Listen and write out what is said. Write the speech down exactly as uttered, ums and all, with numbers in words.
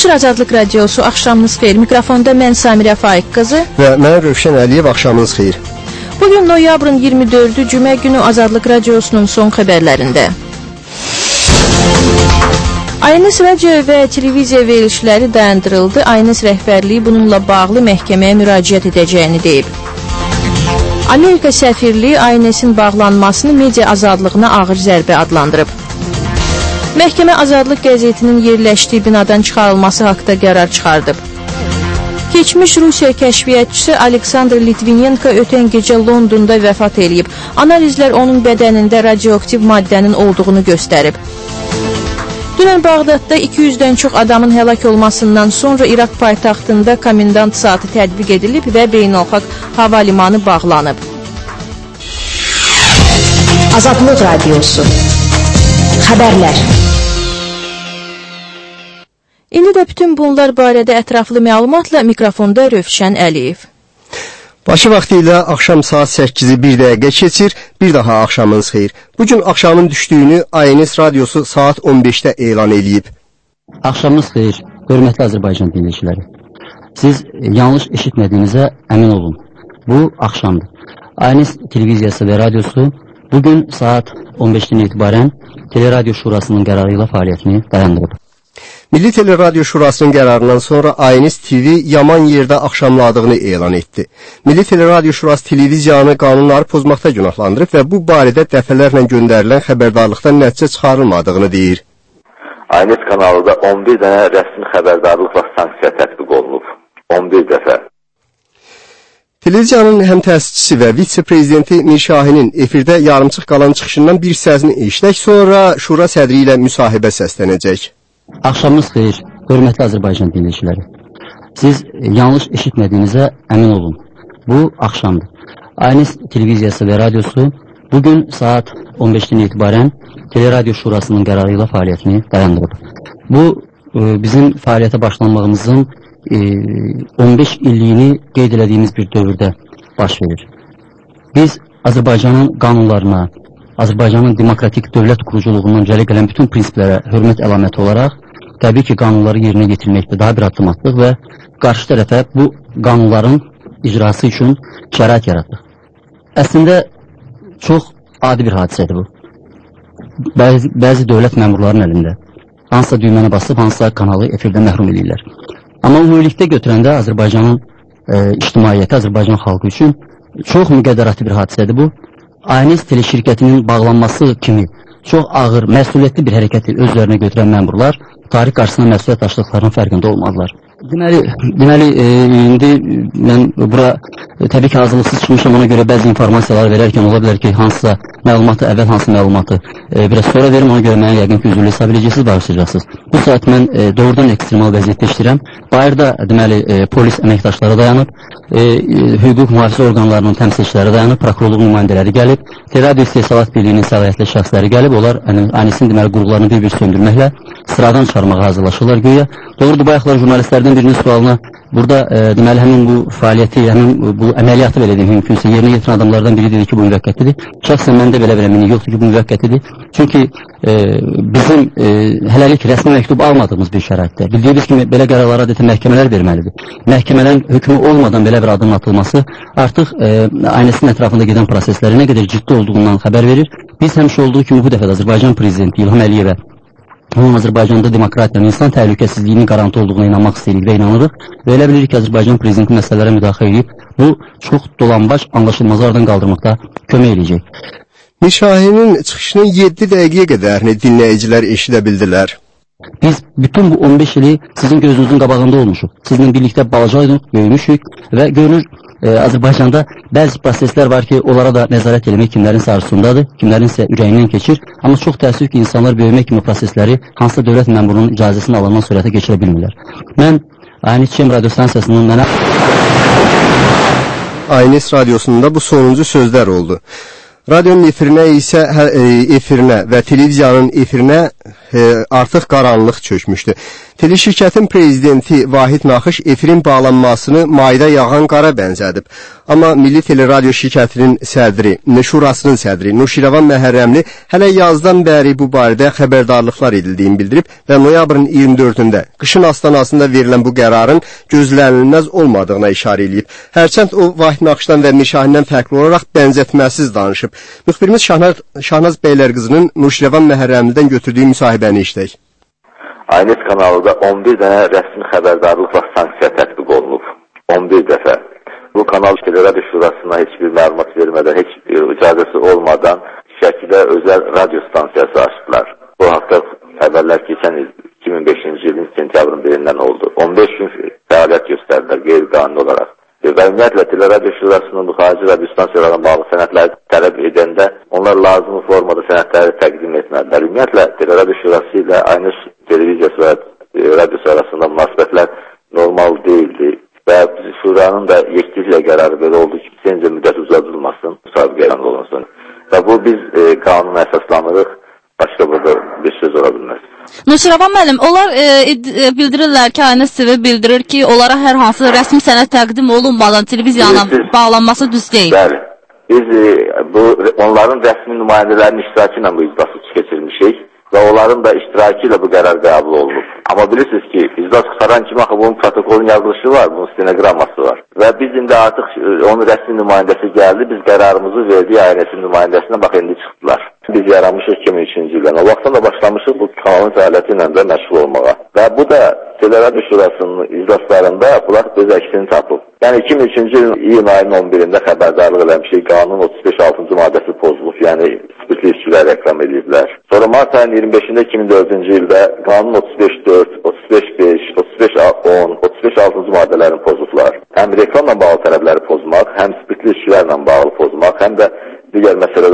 Açır Azadlıq Radiosu, axşamınız xeyir. Mikrofonda mən Samirə Faiq qızı və mən Rövşən Əliyev, axşamınız xeyir. Bugün noyabrın iyirmi dördü Cümə günü Azadlıq Radiosunun son xəbərlərində. A N S radio və televiziya verilişləri dayandırıldı. A N S rəhbərliyi bununla bağlı məhkəməyə müraciət edəcəyini deyib. Amerika səfirliyi A N S-in bağlanmasını media azadlığına ağır zərbə adlandırıb. Məhkəmə Azadlıq qəzetinin yerləşdiyi binadan çıxarılması haqda qərar çıxardıb. Keçmiş Rusiya kəşfiyyatçısı Aleksandr Litvinenko ötən gecə Londonda vəfat eləyib. Analizlər onun bədənində radioaktiv maddənin olduğunu göstərib. Dünən Bağdadda iki yüzdən çox adamın həlak olmasından sonra İraq paytaxtında komendant saatı tətbiq edilib və beynəlxalq hava limanı bağlanıb. Azadlıq Radiosu Xəbərlər. İndi də bütün bunlar barədə ətraflı məlumatla mikrofonda Rövşən Əliyev. Bakı vaxtı ilə axşam saat səkkizi bir dəqiqə keçir, bir daha axşamınız xeyir. Bugün axşamın düşdüyünü A N S radiosu saat on beşdə elan edib. Axşamınız xeyir, hörmətli Azərbaycan dinləyiciləri. Siz yanlış eşitmədiyinizə əmin olun. Bu axşamdır. A N S televiziyası və radiosu bugün saat on beşdən etibarən Teleradio Şurasının qərarı ilə fəaliyyətini dayandırıb. Milli Teleradio Şurasının qərarından sonra A N S T V yaman yerdə axşamladığını elan etdi. Milli Teleradio Şurası televiziyanı qanunları pozmaqda günahlandırıb və bu barədə dəfələrlə göndərilən xəbərdarlıqdan nəticə çıxarılmadığını deyir. A N S kanalında on bir dənə rəsmi xəbərdarlıq və sanksiya tətbiq olunub. on bir dəfə. Televiziyanın həm təsisçisi və vitse-prezidenti Mir Şahinin efirdə yarımçıq qalan çıxışından bir səsini eşidək, sonra Şura sədri ilə müsahibə səslənəcək. Axşamınız xeyir, hörmətli Azərbaycan dinləyiciləri. Siz yanlış eşitmədiyinizə əmin olun. Bu axşamdır. A N S televiziyası və radiosu bugün saat on beşdən etibarən Teleradio Şurasının qərarı ilə fəaliyyətini dayandırıb. Bu, e, bizim fəaliyyətə başlanmağımızın e, on beş illiyini qeyd elədiyimiz bir dövrdə baş verir. Biz Azərbaycanın qanunlarına, Azərbaycanın demokratik dövlət quruculuğundan cələ gələn bütün prinsiplərə hörmət əlaməti olaraq təbii ki, qanunları yerinə getirməkdə daha bir addım atdıq və qarşı tərəfə bu qanunların icrası üçün şərait yaratdıq. Əslində, çox adi bir hadisədir bu. Bəzi, bəzi dövlət məmurlarının əlində hansısa düyməni basıb, hansısa kanalı efirdən məhrum edirlər. Amma ümumilikdə götürəndə Azərbaycanın e, ictimaiyyəti, Azərbaycan xalqı üçün çox müqəddəratı bir hadisədir bu. A N S teleşirkətinin bağlanması kimi çox ağır, məsuliyyətli bir hərəkəti özlərinə götürən məmurlar tarix qarşısında məsuliyyət daşıdıqlarının fərqində olmalılar. Deməli, deməli e, indi mən bura e, təbii ki, hazırlıqsız çıxmışam, ona görə bəzi informasiyalar verərkən ola bilər ki, hansısa məlumatı, əvvəl hansı məlumatı e, biraz sonra verim, ona görə mənə yəqin ki, üzrlü hesab edəcəksiniz, bağışlayacaqsınız. Bu saat mən e, doğrudan ekstremal vəziyyətdə işləyirəm. Bayırda, deməli, e, polis əməkdaşları dayanıb, e, e, hüquq mühafizə orqanlarının təmsilçiləri dayanıb, prokurorluq nümayəndələri gəlib, Teleradio İstehsalat Birliyinin səlahiyyətli şəxsləri gəlib, onlar A N S-in deməli qurğularını bir-bir söndürməklə sıradan çıxarmağa hazırlaşırlar güya. Doğrudur, bayaqlar jurnalistlərdən birinin sualına burada e, deməli həmin bu fəaliyyəti, həmin bu əməliyyatı belə deyim mümkünsə yerinə yetirən adamlardan biri dedi ki, bu müvəqqətidir. Şəxsən məndə belə bir əminlik yoxdur ki, bu müvəqqətidir. Çünki e, bizim e, hələlik rəsmi məktub almadığımız bir şəraitdə. Bildiyiniz kimi belə qərarlara adətən məhkəmələr verməlidir. Məhkəmələrin hökmü olmadan belə bir adım atılması artıq e, A N S-in ətrafında gedən prosesləri nə qədər ciddi olduğundan xəbər verir. Biz həmişə olduğu kimi bu dəfə də Azərbaycan prezidenti İlham Əliyevə onun Azərbaycanda demokratiyanın, insan təhlükəsizliyinin qarantı olduğuna inanmaq istəyirik və inanırıq. Və elə bilirik ki, Azərbaycan prezidenti məsələlərə müdaxilə edib, bu çox dolambac anlaşılmazlardan qaldırmaqda kömək edəcək. Mir Şahinin çıxışının yeddi dəqiqəyə qədərini dinləyicilər eşidə bildilər. Biz bütün bu on beş ili sizin gözünüzün qabağında olmuşuq. Sizinlə birlikdə balacaydıq, böyümüşük və görünür e, Azərbaycanda bəzi proseslər var ki, onlara da nəzarət eləmək kimlərin sarısındadır, kimlərin isə ürəyindən keçir. Amma çox təəssüf ki, insanlar böyümək kimi prosesləri hansısa dövlət məmurunun icazəsini alandan sürətə keçirə bilmirlər. Mən A N S radio stansiyasının mənə... A N S radiosunda bu sonuncu sözlər oldu. Radionun efirinə isə hə, e, efirinə və televiziyanın efirinə e, artıq qaranlıq çökmüşdü. Teleşirkətin prezidenti Vahid Naxış efirin bağlanmasını mayda yağan qara bənzədib. Amma Milli Teleradio şirkətinin sədri, şurasının sədri Nuşirəvan Məhərrəmli hələ yazdan bəri bu barədə xəbərdarlıqlar edildiyini bildirib və noyabrın iyirmi dördündə qışın astanasında verilən bu qərarın gözlənilməz olmadığına işarə edib. Hərçənd o Vahid Naxışdan və Mirşahindən fərqli olaraq bənzətməsiz danışıb. Müxbirimiz Şahnaz, Şahnaz Bəylərqızının Nuşirəvan Məhərrəmlidən götürdüyü müsahibəni işləyək. Aynes kanalında on bir dənə rəsmi xəbərdarlıqla sanksiya tətbiq olunub. on bir dəfə. Bu kanal Teleradio Şurasına heç bir məlumat vermədən, heç bir icazəsi olmadan şəkildə özəl radyo stansiyası açdılar. Bu haqda xəbərlər keçən il iki min beşinci ilin sentyabrın birindən oldu. on beş gün fəaliyyət göstərdilər qeyri-qanuni olaraq. Və ümumiyyətlə Teleradio Şurasının bu xarici radio stansiyalarına bağlı sənədləri tələb edəndə onlar lazımi formada sənədləri təqdim etmədilər. Ümumiyyətlə Teleradio Şurası ilə Aynes televiziyası və radiosu arasında münasibətlər normal deyildi və Şuranın da yekdiklə qərarı belə oldu ki, lisenziya müddət uzadılmasın, müsabiqə elan olunsun. Və bu biz e, qanuna əsaslanırıq, başqa burada bir söz ola bilməz. Nuşirəvan müəllim, onlar e, e, bildirirlər ki, Aynes T V bildirir ki, onlara hər hansı rəsmi sənəd təqdim olunmadan televiziyanın bağlanması düz deyil. Bəli. Biz e, bu onların rəsmi nümayəndələrinin iştirakı ilə bu iclası keçirmişik və onların da iştirakı ilə bu qərar qəbul olunub. Amma bilirsiniz ki, iclas qutaran kimi axı bunun protokolun yazılışı var, bunun stenoqraması var. Və biz indi artıq onun rəsmi nümayəndəsi gəldi, biz qərarımızı verdik Aynes'in nümayəndəsinə, bax indi çıxdılar. Biz yaranmışıq iki min üçüncü ildən. O vaxtdan da başlamışıq bu kanalın fəaliyyəti ilə də məşğul olmağa. Və bu da Teleradio Şurasının iclaslarında bunlar öz əksini tapıb. Yəni iki min üçüncü ilin iyun ayının on birində xəbərdarlıq eləmişik, qanunun otuz beş altıncı maddəsi pozulub, yəni spirtli içkilər reklam ediblər. Sonra mart ayının iyirmi beşində iki min dördüncü ildə qanunun otuz beş dörd, otuz beş beş, otuz beş on, otuz beş altıncı maddələrini pozublar. Həm reklamla bağlı tələbləri pozmaq, həm spirtli içkilərlə bağlı pozmaq, həm də digər məsələlər